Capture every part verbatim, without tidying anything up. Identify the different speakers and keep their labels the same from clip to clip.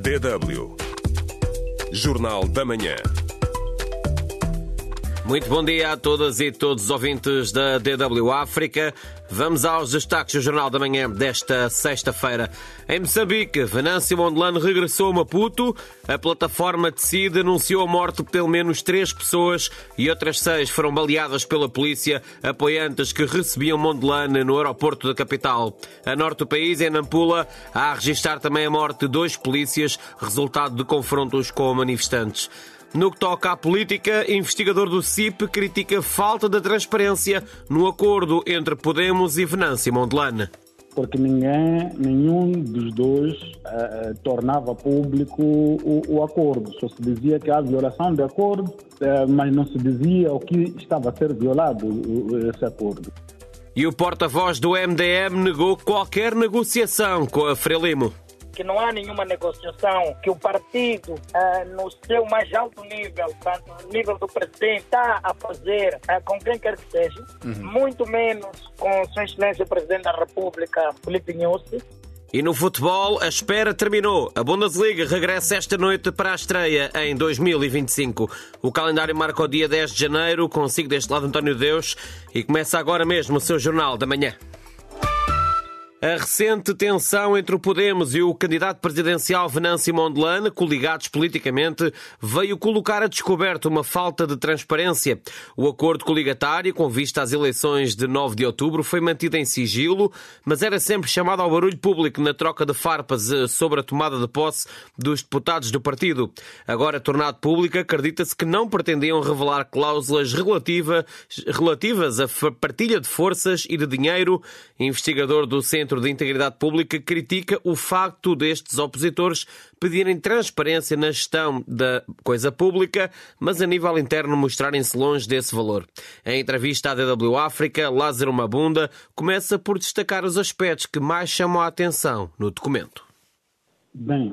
Speaker 1: D W. Jornal da Manhã.
Speaker 2: Muito bom dia a todas e todos os ouvintes da D W África. Vamos aos destaques do Jornal da Manhã desta sexta-feira. Em Moçambique, Venâncio Mondlane regressou a Maputo. A plataforma Decide anunciou a morte de pelo menos três pessoas e outras seis foram baleadas pela polícia, apoiantes que recebiam Mondlane no aeroporto da capital. A norte do país, em Nampula, há a registrar também a morte de dois polícias, resultado de confrontos com manifestantes. No que toca à política, investigador do C I P critica falta de transparência no acordo entre Podemos e Venâncio Mondlane.
Speaker 3: Porque ninguém, nenhum dos dois uh, tornava público o, o acordo. Só se dizia que há violação de acordo, uh, mas não se dizia o que estava a ser violado, uh, esse acordo.
Speaker 2: E o porta-voz do M D M negou qualquer negociação com a Frelimo.
Speaker 4: Que não há nenhuma negociação, que o partido, uh, no seu mais alto nível, tanto no nível do presidente, está a fazer uh, com quem quer que seja, uhum. muito menos com Sua Excelência o Presidente da República, Filipe Nyusi.
Speaker 2: E no futebol, a espera terminou. A Bundesliga regressa esta noite para a estreia em dois mil e vinte e cinco. O calendário marca o dia dez de janeiro, consigo deste lado António Deus, e começa agora mesmo o seu Jornal da Manhã. A recente tensão entre o Podemos e o candidato presidencial Venâncio Mondlane, coligados politicamente, veio colocar a descoberto uma falta de transparência. O acordo coligatário, com vista às eleições de nove de outubro, foi mantido em sigilo, mas era sempre chamado ao barulho público na troca de farpas sobre a tomada de posse dos deputados do partido. Agora tornado público, acredita-se que não pretendiam revelar cláusulas relativa, relativas à partilha de forças e de dinheiro. Investigador do Centro de Integridade Pública critica o facto destes opositores pedirem transparência na gestão da coisa pública, mas a nível interno mostrarem-se longe desse valor. Em entrevista à D W África, Lázaro Mabunda começa por destacar os aspectos que mais chamam a atenção no documento.
Speaker 3: Bem,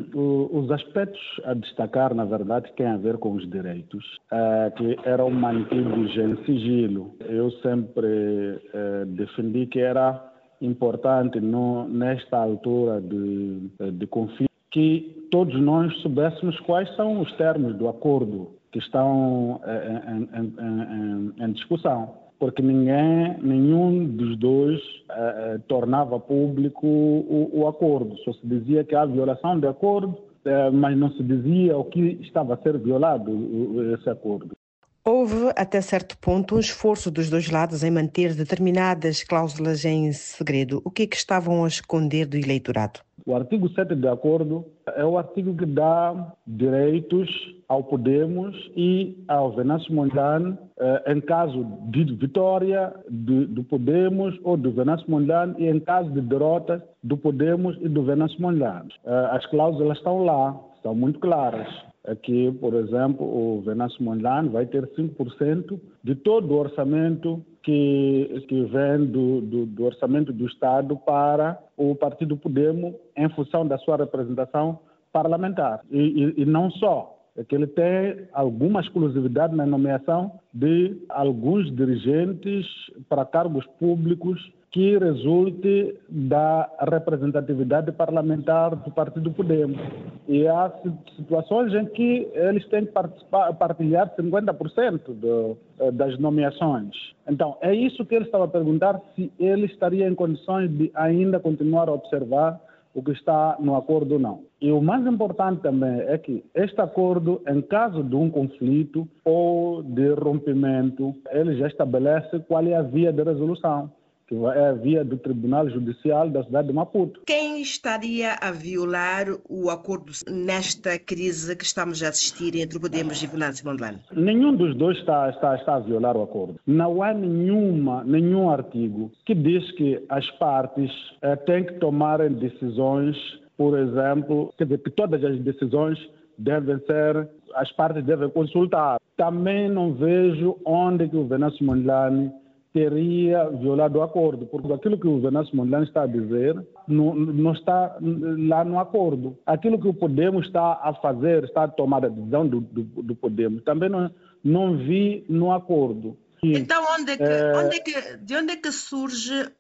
Speaker 3: os aspectos a destacar, na verdade, têm a ver com os direitos, que eram mantidos em sigilo. Eu sempre defendi que era importante no, nesta altura de, de conflito que todos nós soubéssemos quais são os termos do acordo que estão em, em, em, em discussão, porque ninguém, nenhum dos dois eh, tornava público o, o acordo. Só se dizia que há violação de acordo, eh, mas não se dizia o que estava a ser violado, esse acordo.
Speaker 5: Houve, até certo ponto, um esforço dos dois lados em manter determinadas cláusulas em segredo. O que é que estavam a esconder do eleitorado?
Speaker 3: O artigo sete do acordo é o artigo que dá direitos ao Podemos e ao Venâncio Mondlane eh, em caso de vitória de, do Podemos ou do Venâncio Mondlane e em caso de derrota do Podemos e do Venâncio Mondlane. Eh, as cláusulas estão lá, estão muito claras. Aqui, por exemplo, o Venâncio Mondlane vai ter cinco por cento de todo o orçamento que, que vem do, do, do orçamento do Estado para o Partido Podemos em função da sua representação parlamentar. E, e, e não só, é que ele tem alguma exclusividade na nomeação de alguns dirigentes para cargos públicos que resulte da representatividade parlamentar do Partido Podemos. E há situações em que eles têm que participar, partilhar cinquenta por cento do, das nomeações. Então, é isso que ele estava a perguntar, se ele estaria em condições de ainda continuar a observar o que está no acordo ou não. E o mais importante também é que este acordo, em caso de um conflito ou de rompimento, ele já estabelece qual é a via de resolução, que é a via do Tribunal Judicial da cidade de Maputo.
Speaker 5: Quem estaria a violar o acordo nesta crise que estamos a assistir entre o Podemos e Venâncio Mondlane?
Speaker 3: Nenhum dos dois está, está, está a violar o acordo. Não há nenhuma, nenhum artigo que diz que as partes eh, têm que tomarem decisões, por exemplo, quer dizer, que todas as decisões devem ser, as partes devem consultar. Também não vejo onde que o Venâncio Mondlane teria violado o acordo, porque aquilo que o Venâncio Mondlane está a dizer não, não está lá no acordo. Aquilo que o Podemos está a fazer, está a tomar a decisão do, do, do Podemos, também não, não vi no acordo.
Speaker 5: Então, onde é que, é... Onde é que, de onde é que surge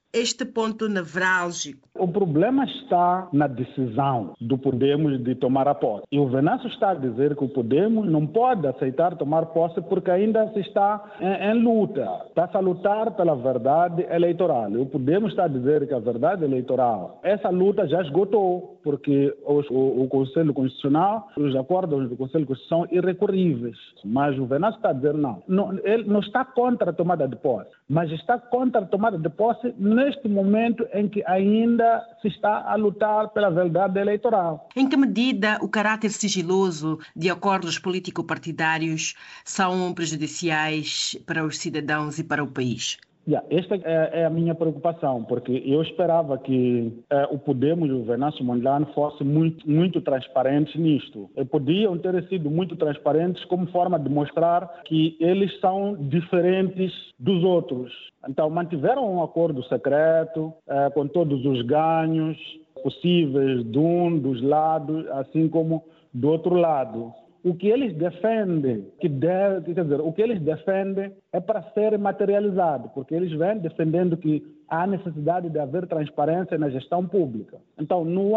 Speaker 5: este ponto nevrálgico?
Speaker 3: O problema está na decisão do Podemos de tomar a posse. E o Venâncio está a dizer que o Podemos não pode aceitar tomar posse porque ainda se está em, em luta. Está-se a lutar pela verdade eleitoral. E o Podemos está a dizer que a verdade eleitoral, essa luta já esgotou, porque os, o, o Conselho Constitucional, os acordos do Conselho Constitucional são irrecorríveis. Mas o Venâncio está a dizer não. não. Ele não está contra a tomada de posse, mas está contra a tomada de posse neste momento em que ainda se está a lutar pela verdade eleitoral.
Speaker 5: Em que medida o caráter sigiloso de acordos político-partidários são prejudiciais para os cidadãos e para o país?
Speaker 3: Yeah, esta é, é a minha preocupação, porque eu esperava que eh, o Podemos e o Venâncio Mondlane fossem muito, muito transparentes nisto. E podiam ter sido muito transparentes como forma de mostrar que eles são diferentes dos outros. Então, mantiveram um acordo secreto, eh, com todos os ganhos possíveis de um dos lados, assim como do outro lado. O que eles defendem, que deve, quer dizer, o que eles defendem é para ser materializado, porque eles vêm defendendo que há necessidade de haver transparência na gestão pública. Então, não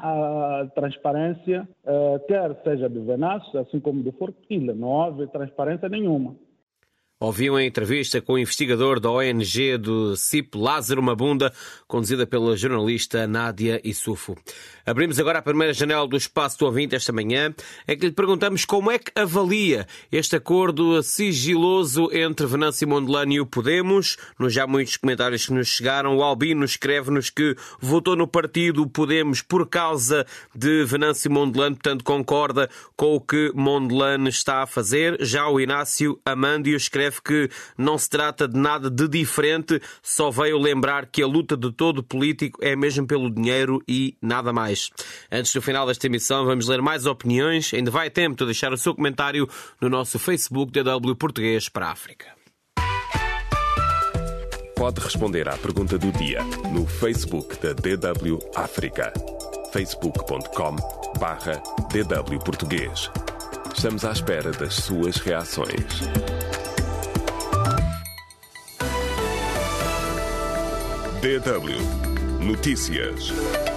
Speaker 3: há a transparência, eh, quer seja do Venâncio, assim como do Forquilha, não houve transparência nenhuma.
Speaker 2: Ouviu a entrevista com o investigador da O N G do C I P, Lázaro Mabunda, conduzida pela jornalista Nádia Issoufo. Abrimos agora a primeira janela do Espaço do Ouvinte esta manhã, em que lhe perguntamos como é que avalia este acordo sigiloso entre Venâncio Mondlane e o Podemos. Nos já muitos comentários que nos chegaram, o Albino escreve-nos que votou no partido Podemos por causa de Venâncio Mondlane, portanto concorda com o que Mondlane está a fazer. Já o Inácio Amândio escreve que não se trata de nada de diferente, só veio lembrar que a luta de todo político é mesmo pelo dinheiro e nada mais. Antes do final desta emissão, vamos ler mais opiniões. Ainda vai tempo de deixar o seu comentário no nosso Facebook D W Português para a África.
Speaker 1: Pode responder à pergunta do dia no Facebook da D W África. facebook ponto com barra D W Português. Estamos à espera das suas reações. D W Notícias.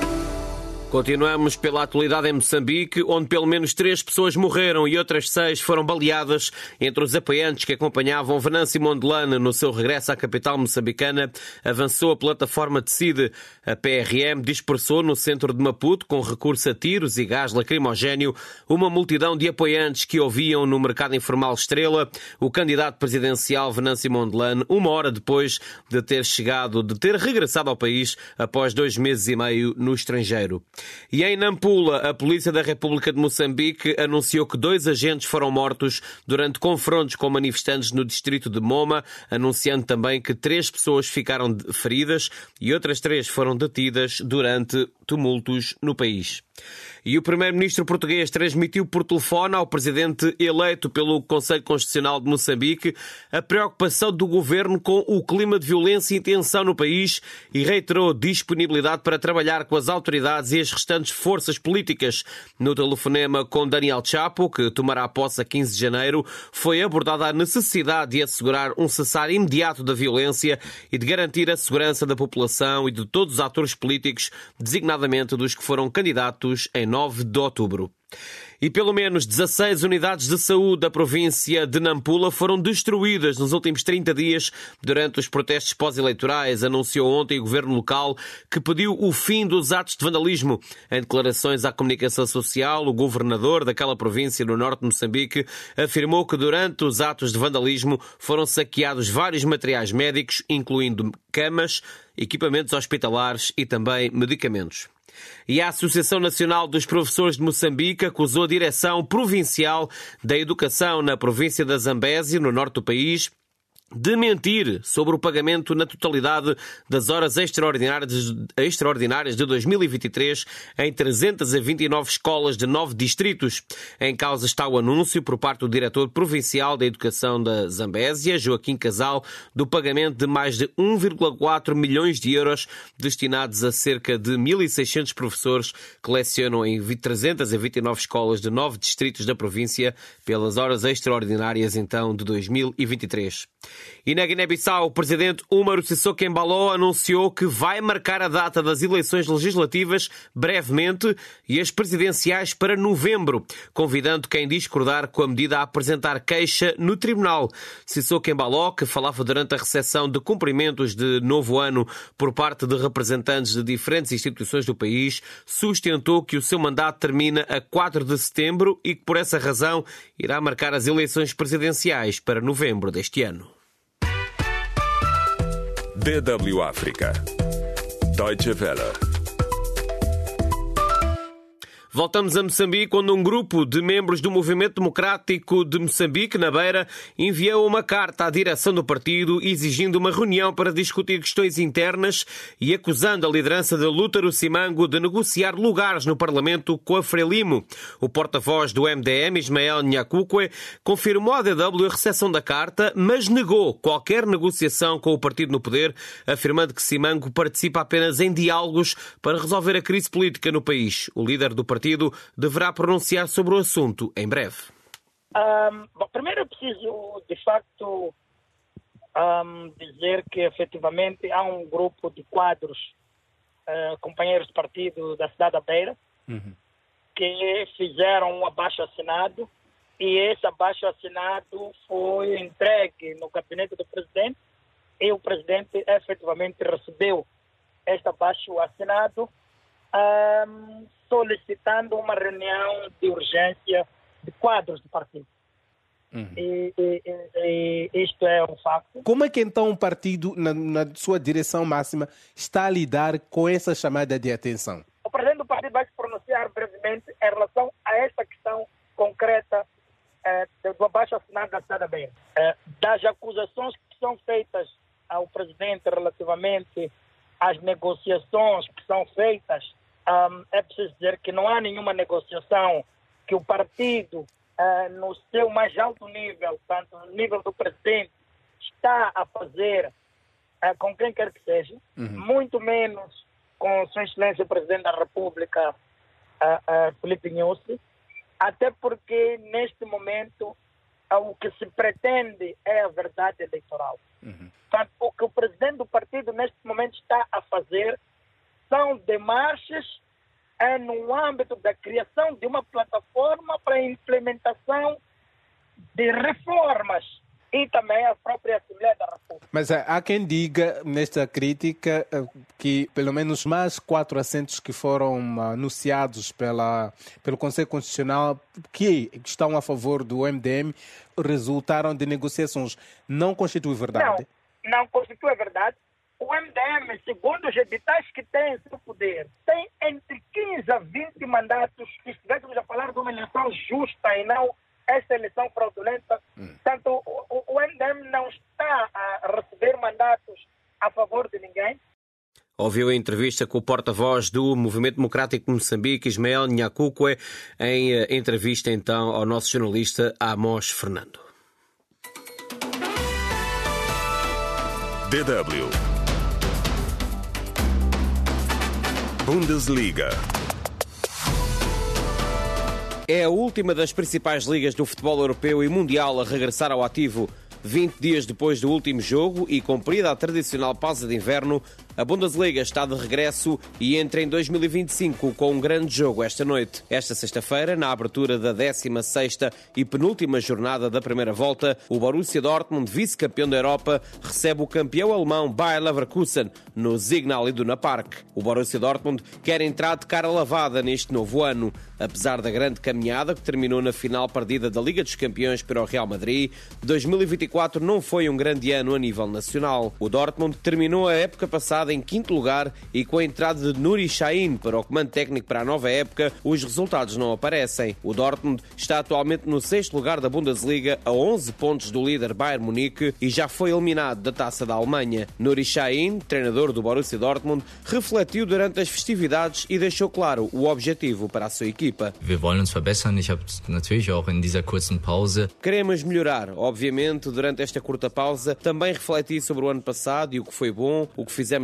Speaker 2: Continuamos pela atualidade em Moçambique, onde pelo menos três pessoas morreram e outras seis foram baleadas entre os apoiantes que acompanhavam Venâncio Mondlane no seu regresso à capital moçambicana. Avançou a plataforma Decide. A P R M dispersou no centro de Maputo, com recurso a tiros e gás lacrimogéneo, uma multidão de apoiantes que ouviam no mercado informal Estrela o candidato presidencial Venâncio Mondlane, uma hora depois de ter chegado, de ter regressado ao país após dois meses e meio no estrangeiro. E em Nampula, a Polícia da República de Moçambique anunciou que dois agentes foram mortos durante confrontos com manifestantes no distrito de Moma, anunciando também que três pessoas ficaram feridas e outras três foram detidas durante tumultos no país. E o primeiro-ministro português transmitiu por telefone ao presidente eleito pelo Conselho Constitucional de Moçambique a preocupação do governo com o clima de violência e tensão no país e reiterou disponibilidade para trabalhar com as autoridades e as restantes forças políticas. No telefonema com Daniel Chapo, que tomará posse a quinze de janeiro, foi abordada a necessidade de assegurar um cessar imediato da violência e de garantir a segurança da população e de todos os atores políticos, designadamente dos que foram candidatos em nove de outubro. E pelo menos dezasseis unidades de saúde da província de Nampula foram destruídas nos últimos trinta dias durante os protestos pós-eleitorais, anunciou ontem o governo local, que pediu o fim dos atos de vandalismo. Em declarações à comunicação social, o governador daquela província no norte de Moçambique afirmou que durante os atos de vandalismo foram saqueados vários materiais médicos, incluindo camas, equipamentos hospitalares e também medicamentos. E a Associação Nacional dos Professores de Moçambique acusou a Direção Provincial da Educação na província da Zambésia, no norte do país, de mentir sobre o pagamento na totalidade das horas extraordinárias, extraordinárias de dois mil e vinte e três em trezentas e vinte e nove escolas de nove distritos. Em causa está o anúncio por parte do diretor provincial da Educação da Zambésia, Joaquim Casal, do pagamento de mais de um vírgula quatro milhões de euros destinados a cerca de mil e seiscentos professores que lecionam em trezentas e vinte e nove escolas de nove distritos da província pelas horas extraordinárias então de dois mil e vinte e três. E na Guiné-Bissau, o presidente Umaru Sissoko Embalo anunciou que vai marcar a data das eleições legislativas brevemente e as presidenciais para novembro, convidando quem discordar com a medida a apresentar queixa no tribunal. Sissoko Embalo, que falava durante a recepção de cumprimentos de novo ano por parte de representantes de diferentes instituições do país, sustentou que o seu mandato termina a quatro de setembro e que, por essa razão, irá marcar as eleições presidenciais para novembro deste ano.
Speaker 1: D W África. Deutsche Welle.
Speaker 2: Voltamos a Moçambique, onde um grupo de membros do Movimento Democrático de Moçambique, na Beira, enviou uma carta à direção do partido exigindo uma reunião para discutir questões internas e acusando a liderança de Lútaro Simango de negociar lugares no Parlamento com a Frelimo. O porta-voz do M D M, Ismael Nhakukwe, confirmou à D W a recepção da carta, mas negou qualquer negociação com o partido no poder, afirmando que Simango participa apenas em diálogos para resolver a crise política no país. O líder do partido deverá pronunciar sobre o assunto em breve.
Speaker 4: Um, bom, primeiro eu preciso, de facto, um, dizer que efetivamente há um grupo de quadros, uh, companheiros de partido da cidade da Beira, uhum. que fizeram um abaixo-assinado e esse abaixo-assinado foi entregue no gabinete do presidente e o presidente efetivamente recebeu este abaixo-assinado um, solicitando uma reunião de urgência de quadros do partido. Uhum. E, e, e, e isto é um facto.
Speaker 6: Como é que então o partido, na, na sua direção máxima, está a lidar com essa chamada de atenção?
Speaker 4: O presidente do partido vai se pronunciar brevemente em relação a esta questão concreta eh, do abaixo-assinado da cidade da Beira. Eh, das acusações que são feitas ao presidente relativamente às negociações que são feitas, Um, é preciso dizer que não há nenhuma negociação que o partido, uh, no seu mais alto nível, tanto no nível do presidente, está a fazer uh, com quem quer que seja, uhum. muito menos com Sua Excelência o Presidente da República, uh, uh, Filipe Nyusi, até porque, neste momento, uh, o que se pretende é a verdade eleitoral. Uhum. Portanto, o que o Presidente do partido, neste momento, está a fazer são demarches é, no âmbito da criação de uma plataforma para a implementação de reformas e também a própria Assembleia da República.
Speaker 6: Mas há quem diga nesta crítica que pelo menos mais quatro assentos que foram anunciados pela, pelo Conselho Constitucional que estão a favor do M D M resultaram de negociações. Não constitui verdade?
Speaker 4: Não, não constitui verdade. O M D M, segundo os editais que tem em seu poder, tem entre quinze a vinte mandatos, se estivéssemos a falar de uma eleição justa e não esta eleição fraudulenta. Hum. Portanto, o, o M D M não está a receber mandatos a favor de ninguém.
Speaker 2: Ouviu a entrevista com o porta-voz do Movimento Democrático de Moçambique, Ismael Nhakukwe, em entrevista então ao nosso jornalista Amos Fernando.
Speaker 1: D W Bundesliga.
Speaker 2: É a última das principais ligas do futebol europeu e mundial a regressar ao ativo. vinte dias depois do último jogo e cumprida a tradicional pausa de inverno, a Bundesliga está de regresso e entra em dois mil e vinte e cinco com um grande jogo esta noite. Esta sexta-feira, na abertura da décima sexta e penúltima jornada da primeira volta, o Borussia Dortmund, vice-campeão da Europa, recebe o campeão alemão Bayer Leverkusen no Signal Iduna Park. O Borussia Dortmund quer entrar de cara lavada neste novo ano. Apesar da grande caminhada que terminou na final perdida da Liga dos Campeões para o Real Madrid, dois mil e vinte e quatro não foi um grande ano a nível nacional. O Dortmund terminou a época passada em quinto lugar e com a entrada de Nuri Sahin para o comando técnico para a nova época, os resultados não aparecem. O Dortmund está atualmente no sexto lugar da Bundesliga, a onze pontos do líder Bayern Munique e já foi eliminado da Taça da Alemanha. Nuri Sahin, treinador do Borussia Dortmund, refletiu durante as festividades e deixou claro o objetivo para a sua equipa.
Speaker 7: Wir wollen uns verbessern. Ich habe natürlich auch in dieser kurzen Pause.
Speaker 2: Queremos melhorar, obviamente, durante esta curta pausa. Também refleti sobre o ano passado e o que foi bom, o que fizemos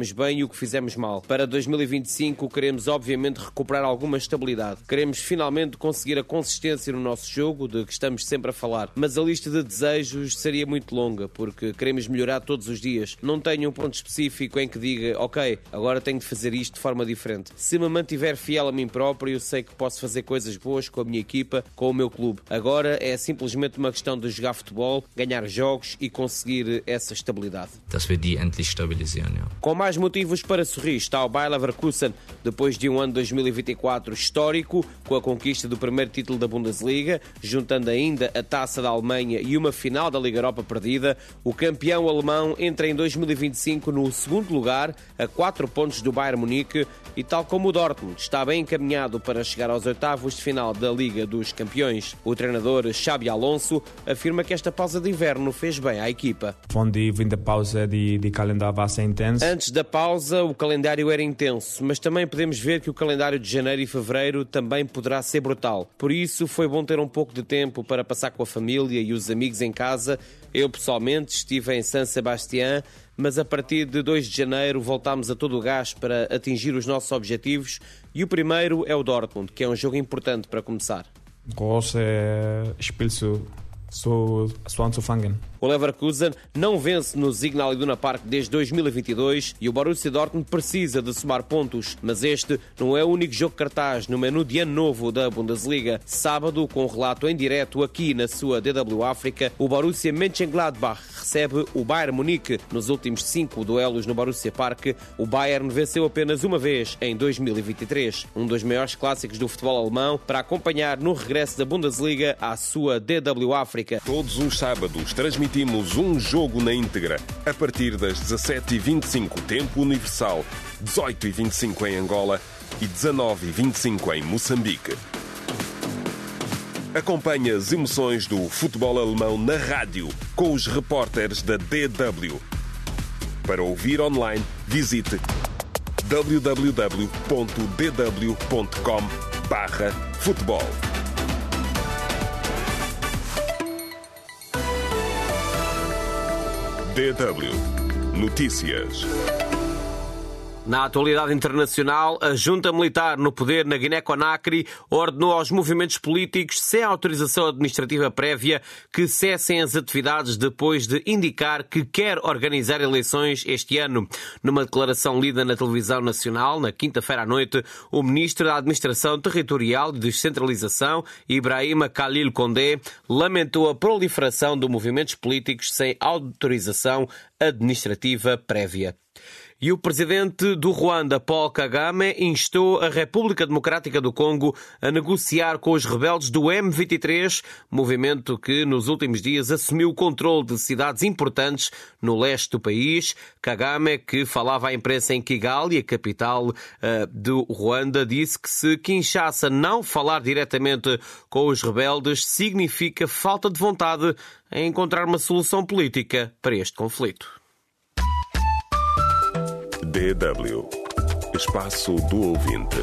Speaker 2: fizemos bem e o que fizemos mal. Para dois mil e vinte e cinco queremos obviamente recuperar alguma estabilidade. Queremos finalmente conseguir a consistência no nosso jogo, de que estamos sempre a falar. Mas a lista de desejos seria muito longa, porque queremos melhorar todos os dias. Não tenho um ponto específico em que diga, ok, agora tenho de fazer isto de forma diferente. Se me mantiver fiel a mim próprio, eu sei que posso fazer coisas boas com a minha equipa, com o meu clube. Agora é simplesmente uma questão de jogar futebol, ganhar jogos e conseguir essa estabilidade.
Speaker 7: Dass wir die endlich stabilisieren, ja.
Speaker 2: Com mais motivos para sorrir está o Bayer Leverkusen, depois de um ano dois mil e vinte e quatro histórico, com a conquista do primeiro título da Bundesliga, juntando ainda a Taça da Alemanha e uma final da Liga Europa perdida, o campeão alemão entra em dois mil e vinte e cinco no segundo lugar, a quatro pontos do Bayern Munique, e tal como o Dortmund está bem encaminhado para chegar aos oitavos de final da Liga dos Campeões. O treinador Xabi Alonso afirma que esta pausa de inverno fez bem à equipa.
Speaker 8: Von die Winterpause, die, die Kalender war sehr intens.
Speaker 2: Antes da pausa, o calendário era intenso, mas também podemos ver que o calendário de janeiro e fevereiro também poderá ser brutal. Por isso, foi bom ter um pouco de tempo para passar com a família e os amigos em casa. Eu, pessoalmente, estive em San Sebastián, mas a partir de dois de janeiro voltámos a todo o gás para atingir os nossos objetivos, e o primeiro é o Dortmund, que é um jogo importante para começar.
Speaker 8: Große Spiel zu, zu, zu anzufangen.
Speaker 2: O Leverkusen não vence no Signal Iduna Park desde dois mil e vinte e dois e o Borussia Dortmund precisa de somar pontos, mas este não é o único jogo cartaz no menu de ano novo da Bundesliga. Sábado, com relato em direto aqui na sua D W África, o Borussia Mönchengladbach recebe o Bayern Munique. Nos últimos cinco duelos no Borussia Park, o Bayern venceu apenas uma vez em dois mil e vinte e três, um dos maiores clássicos do futebol alemão, para acompanhar no regresso da Bundesliga à sua D W África.
Speaker 1: Todos os sábados transmitimos um jogo na íntegra, a partir das dezassete e vinte e cinco, tempo universal, dezoito e vinte e cinco em Angola e dezanove e vinte e cinco em Moçambique. Acompanhe as emoções do futebol alemão na rádio, com os repórteres da D W. Para ouvir online, visite w w w ponto d w ponto com barra futebol. D W Notícias.
Speaker 2: Na atualidade internacional, a junta militar no poder na Guiné-Conakry ordenou aos movimentos políticos, sem autorização administrativa prévia, que cessem as atividades depois de indicar que quer organizar eleições este ano. Numa declaração lida na televisão nacional, na quinta-feira à noite, o ministro da Administração Territorial e Descentralização, Ibrahima Khalil Condé, lamentou a proliferação de movimentos políticos sem autorização administrativa prévia. E o presidente do Ruanda, Paul Kagame, instou a República Democrática do Congo a negociar com os rebeldes do M vinte e três, movimento que nos últimos dias assumiu o controle de cidades importantes no leste do país. Kagame, que falava à imprensa em Kigali, a capital uh, do Ruanda, disse que se Kinshasa não falar diretamente com os rebeldes, significa falta de vontade em encontrar uma solução política para este conflito.
Speaker 1: D W Espaço do Ouvinte.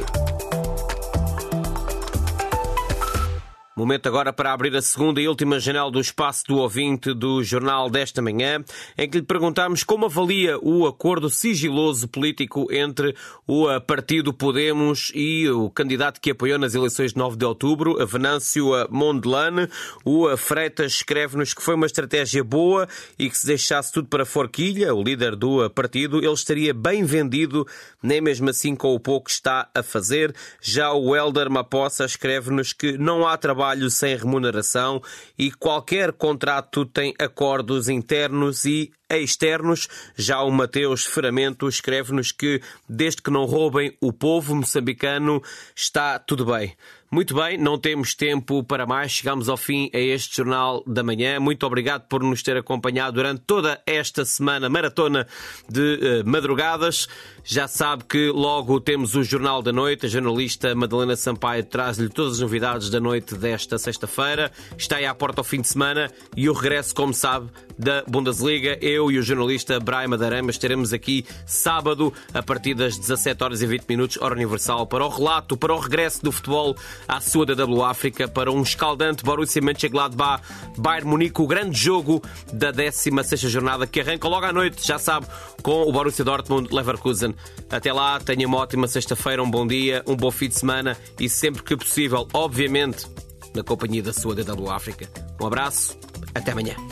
Speaker 2: Momento agora para abrir a segunda e última janela do Espaço do Ouvinte do jornal desta manhã, em que lhe perguntamos como avalia o acordo sigiloso político entre o partido Podemos e o candidato que apoiou nas eleições de nove de outubro, Venâncio Mondlane. O Freitas escreve-nos que foi uma estratégia boa e que se deixasse tudo para Forquilha, o líder do partido, ele estaria bem vendido, nem mesmo assim com o pouco que está a fazer. Já o Helder Mapossa escreve-nos que não há trabalho sem remuneração e qualquer contrato tem acordos internos e externos. Já o Mateus Ferramento escreve-nos que, desde que não roubem o povo moçambicano, está tudo bem. Muito bem, não temos tempo para mais. Chegamos ao fim a este Jornal da Manhã. Muito obrigado por nos ter acompanhado durante toda esta semana maratona de uh, madrugadas. Já sabe que logo temos o Jornal da Noite. A jornalista Madalena Sampaio traz-lhe todas as novidades da noite desta sexta-feira. Está aí à porta ao fim de semana e o regresso, como sabe, da Bundesliga. Eu eu e o jornalista Brian Madeirenha estaremos aqui sábado a partir das dezassete horas e vinte minutos, hora universal, para o relato, para o regresso do futebol à sua D W África, para um escaldante Borussia Mönchengladbach Bayern Munique, o grande jogo da décima sexta jornada que arranca logo à noite, já sabe, com o Borussia Dortmund Leverkusen. Até lá, tenha uma ótima sexta-feira, um bom dia, um bom fim de semana e sempre que possível, obviamente, na companhia da sua D W África. Um abraço, até amanhã.